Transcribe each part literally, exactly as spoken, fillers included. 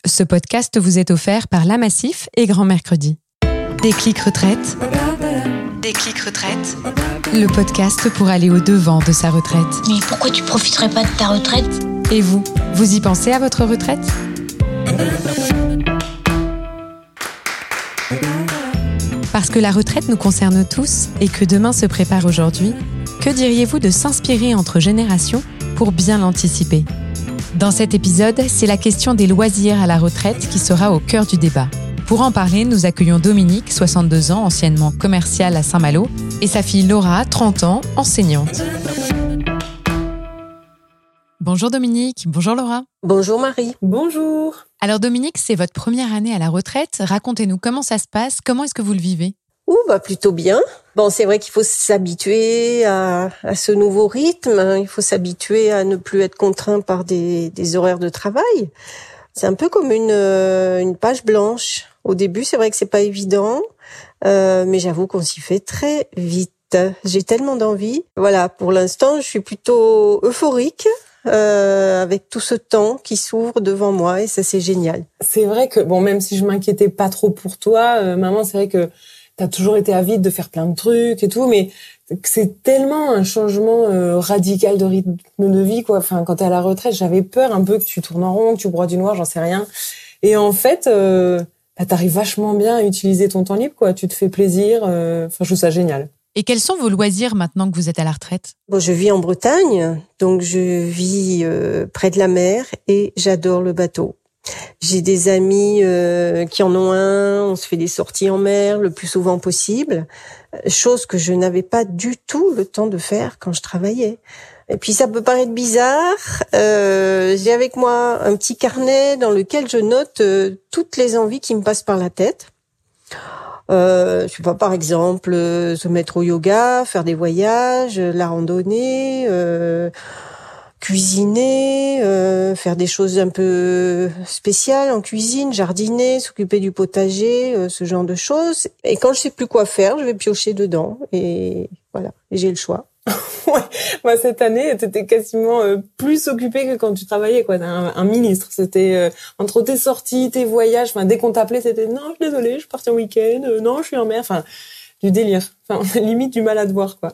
Ce podcast vous est offert par La Massif et Grand Mercredi. Déclic Retraite. Déclic Retraite. Le podcast pour aller au-devant de sa retraite. Mais pourquoi tu profiterais pas de ta retraite ? Et vous, vous y pensez à votre retraite ? Parce que la retraite nous concerne tous et que demain se prépare aujourd'hui, que diriez-vous de s'inspirer entre générations pour bien l'anticiper ? Dans cet épisode, c'est la question des loisirs à la retraite qui sera au cœur du débat. Pour en parler, nous accueillons Dominique, soixante-deux ans, anciennement commercial à Saint-Malo, et sa fille Laura, trente ans, enseignante. Bonjour Dominique, bonjour Laura. Bonjour Marie. Bonjour. Alors Dominique, c'est votre première année à la retraite. Racontez-nous comment ça se passe, comment est-ce que vous le vivez ? Ouh, bah plutôt bien. Bon, c'est vrai qu'il faut s'habituer à, à ce nouveau rythme. Il faut s'habituer à ne plus être contraint par des, des horaires de travail. C'est un peu comme une, une page blanche. Au début, c'est vrai que c'est pas évident, euh, mais j'avoue qu'on s'y fait très vite. J'ai tellement d'envie. Voilà, pour l'instant, je suis plutôt euphorique. Euh, avec tout ce temps qui s'ouvre devant moi et ça c'est génial. C'est vrai que bon, même si je m'inquiétais pas trop pour toi, euh, maman, c'est vrai que t'as toujours été avide de faire plein de trucs et tout, mais c'est tellement un changement euh, radical de rythme de vie, quoi. Enfin, quand t'es à la retraite, j'avais peur un peu que tu tournes en rond, que tu broies du noir, j'en sais rien. Et en fait, euh, bah, t'arrives vachement bien à utiliser ton temps libre, quoi. Tu te fais plaisir. Euh... Enfin, je trouve ça génial. Et quels sont vos loisirs maintenant que vous êtes à la retraite ? Bon, je vis en Bretagne, donc je vis euh, près de la mer et j'adore le bateau. J'ai des amis euh, qui en ont un, on se fait des sorties en mer le plus souvent possible, chose que je n'avais pas du tout le temps de faire quand je travaillais. Et puis ça peut paraître bizarre, euh, j'ai avec moi un petit carnet dans lequel je note euh, toutes les envies qui me passent par la tête. Euh, je sais pas, par exemple, euh, se mettre au yoga, faire des voyages, euh, la randonnée, euh, cuisiner, euh, faire des choses un peu spéciales en cuisine, jardiner, s'occuper du potager, euh, ce genre de choses. Et quand je sais plus quoi faire, je vais piocher dedans et voilà, et j'ai le choix. Ouais, moi cette année, t'étais quasiment euh, plus occupée que quand tu travaillais, quoi. Un, un ministre, c'était euh, entre tes sorties, tes voyages. Enfin, dès qu'on t'appelait, c'était non, je suis désolée, je suis partie en week-end. Euh, non, je suis en mer. Enfin, du délire. Enfin, limite du mal à te voir, quoi.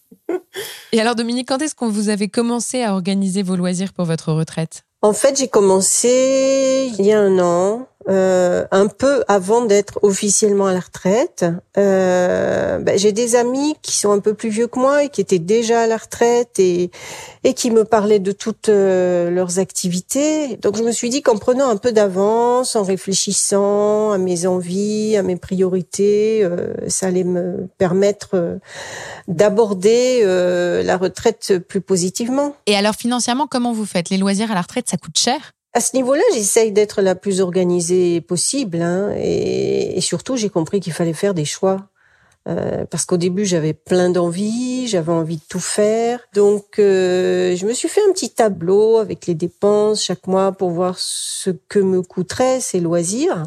Et alors Dominique, quand est-ce que vous avez commencé à organiser vos loisirs pour votre retraite ? En fait, j'ai commencé il y a un an, euh, un peu avant d'être officiellement à la retraite. Euh, ben, j'ai des amis qui sont un peu plus vieux que moi et qui étaient déjà à la retraite et et qui me parlaient de toutes euh, leurs activités. Donc je me suis dit qu'en prenant un peu d'avance, en réfléchissant à mes envies, à mes priorités, euh, ça allait me permettre euh, d'aborder euh, la retraite plus positivement. Et alors financièrement, comment vous faites ? Les loisirs à la retraite, ça coûte cher ? À ce niveau-là, j'essaye d'être la plus organisée possible, hein, et, et surtout, j'ai compris qu'il fallait faire des choix. Euh, parce qu'au début, j'avais plein d'envies, j'avais envie de tout faire. Donc, euh, je me suis fait un petit tableau avec les dépenses chaque mois pour voir ce que me coûteraient ces loisirs.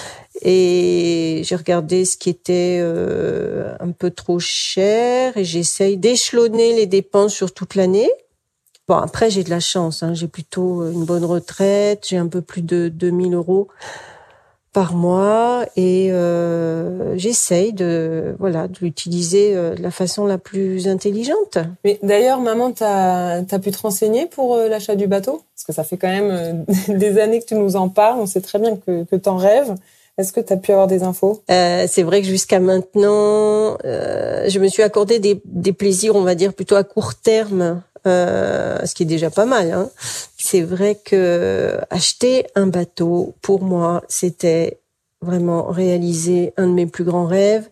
Et j'ai regardé ce qui était euh, un peu trop cher et j'essaye d'échelonner les dépenses sur toute l'année. Bon, après, j'ai de la chance, hein. J'ai plutôt une bonne retraite, j'ai un peu plus de deux mille euros par mois et euh, j'essaye de voilà de l'utiliser de la façon la plus intelligente. Mais d'ailleurs, maman, t'as, t'as pu te renseigner pour euh, l'achat du bateau ? Parce que ça fait quand même euh, des années que tu nous en parles, on sait très bien que, que t'en rêves. Est-ce que tu as pu avoir des infos ? euh, C'est vrai que jusqu'à maintenant, euh, je me suis accordé des, des plaisirs, on va dire, plutôt à court terme, euh, ce qui est déjà pas mal, hein. C'est vrai que acheter un bateau, pour moi, c'était vraiment réaliser un de mes plus grands rêves.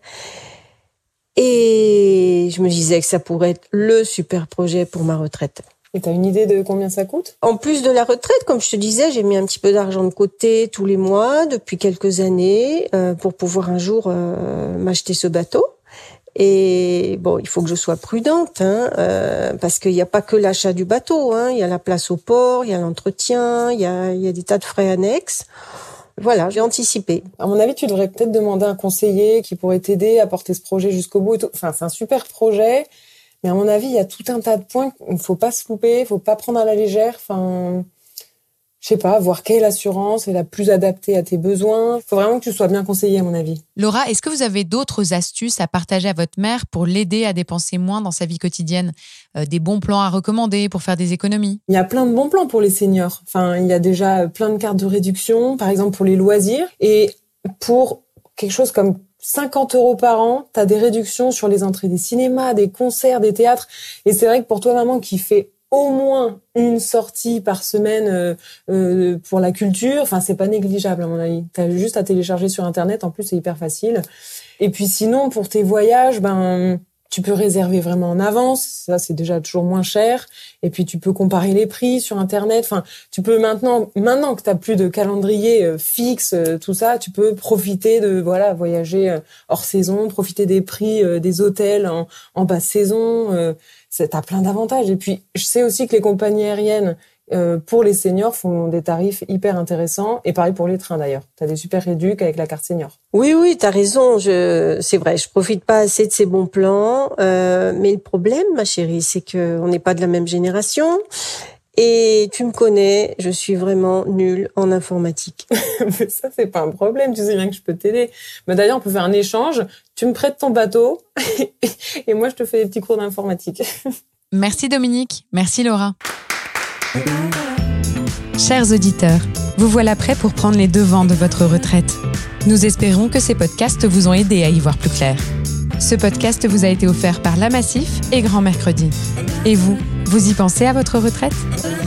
Et je me disais que ça pourrait être le super projet pour ma retraite. Et t'as une idée de combien ça coûte ? En plus de la retraite, comme je te disais, j'ai mis un petit peu d'argent de côté tous les mois depuis quelques années euh, pour pouvoir un jour euh, m'acheter ce bateau. Et bon, il faut que je sois prudente, hein, euh, parce qu'il n'y a pas que l'achat du bateau, hein. Il y a la place au port, il y a l'entretien, il y a, il y a des tas de frais annexes. Voilà, j'ai anticipé. À mon avis, tu devrais peut-être demander un conseiller qui pourrait t'aider à porter ce projet jusqu'au bout et tout. Enfin, c'est un super projet. Mais à mon avis, il y a tout un tas de points. Il ne faut pas se louper, il ne faut pas prendre à la légère. Enfin, je sais pas, voir quelle assurance est la plus adaptée à tes besoins. Il faut vraiment que tu sois bien conseillé, à mon avis. Laura, est-ce que vous avez d'autres astuces à partager à votre mère pour l'aider à dépenser moins dans sa vie quotidienne ? euh, Des bons plans à recommander pour faire des économies ? Il y a plein de bons plans pour les seniors. Enfin, il y a déjà plein de cartes de réduction, par exemple pour les loisirs. Et pour quelque chose comme cinquante euros par an, t'as des réductions sur les entrées des cinémas, des concerts, des théâtres. Et c'est vrai que pour toi, maman, qui fait au moins une sortie par semaine euh, euh, pour la culture, enfin c'est pas négligeable à mon avis. T'as juste à télécharger sur internet, en plus c'est hyper facile. Et puis sinon pour tes voyages, ben tu peux réserver vraiment en avance, ça c'est déjà toujours moins cher. Et puis tu peux comparer les prix sur internet. Enfin tu peux maintenant, maintenant que t'as plus de calendrier euh, fixe, euh, tout ça, tu peux profiter de voilà voyager euh, hors saison, profiter des prix euh, des hôtels en, en basse saison. Euh, T'as plein d'avantages. Et puis, je sais aussi que les compagnies aériennes, euh, pour les seniors, font des tarifs hyper intéressants. Et pareil pour les trains, d'ailleurs. T'as des super réducs avec la carte senior. Oui, oui, t'as raison. Je, c'est vrai, je profite pas assez de ces bons plans. Euh, mais le problème, ma chérie, c'est que on n'est pas de la même génération. Et tu me connais, je suis vraiment nulle en informatique. Mais ça, c'est pas un problème. Tu sais bien que je peux t'aider. Mais d'ailleurs, on peut faire un échange. Tu me prêtes ton bateau et moi, je te fais des petits cours d'informatique. Merci Dominique. Merci Laura. Chers auditeurs, vous voilà prêts pour prendre les devants de votre retraite. Nous espérons que ces podcasts vous ont aidé à y voir plus clair. Ce podcast vous a été offert par La Massif et Grand Mercredi. Et vous, vous y pensez à votre retraite ?